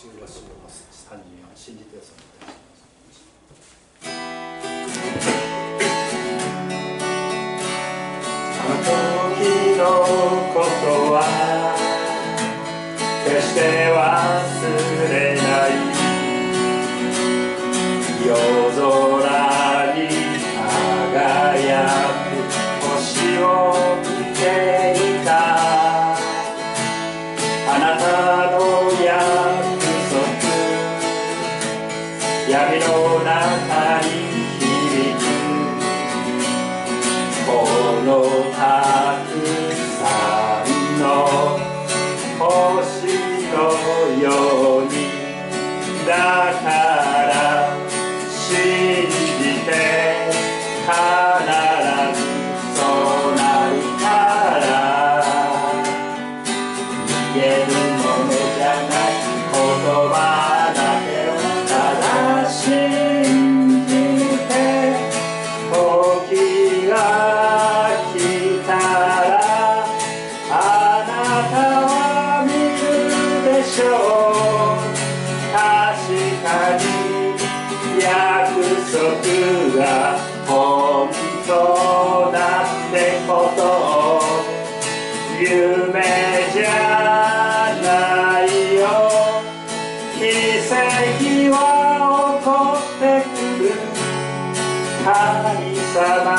主が主を34信じてそのあの時のことは決して忘れない。夜空に輝く星を見ていた。あなたの約束、闇の中に響く。このたくさんの星のように、だから信じて必ずそうなるから。言えるものじゃない言葉だけをただ信じて、時が来たらあなたは見るでしょう。確かに約束が本当だってことを、夢じゃないよ。奇跡は起こってくる。神様